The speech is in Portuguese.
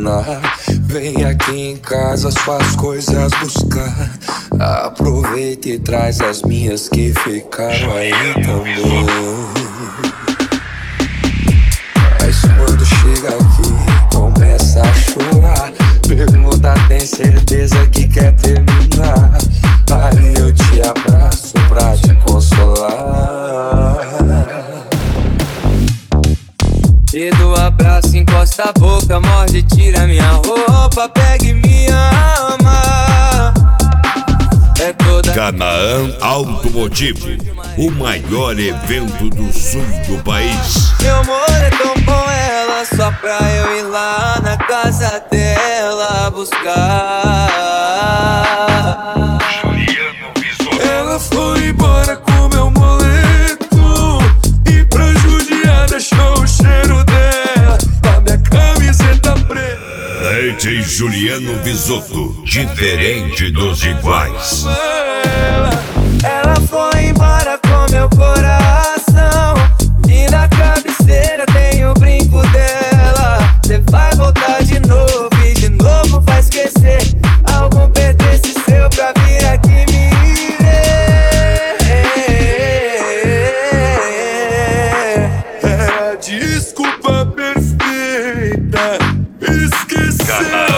terminar. Vem aqui em casa suas coisas buscar. Aproveita e traz as minhas que ficaram aí também. Mas quando chega aqui, começa a chorar. Pergunta, tem certeza que quer terminar? Aí eu te abraço pra te consolar. E do abraço encosta a boca, morde, tira minha roupa, pega e me ama. É toda Canaã Automotivo, o maior evento do sul do país. Meu amor é tão bom ela, só pra eu ir lá na casa dela buscar. Ela foi embora com meu moletom e pra judiar deixou o cheiro dela na minha camiseta preta. DJ Juliano Bisotto, diferente dos iguais. Ela foi embora com meu coração e na cabeceira tem o brinco dela. Cê vai voltar de novo e de novo vai esquecer algum pertence seu pra vir aqui me ver. É a desculpa perfeita, esquecer.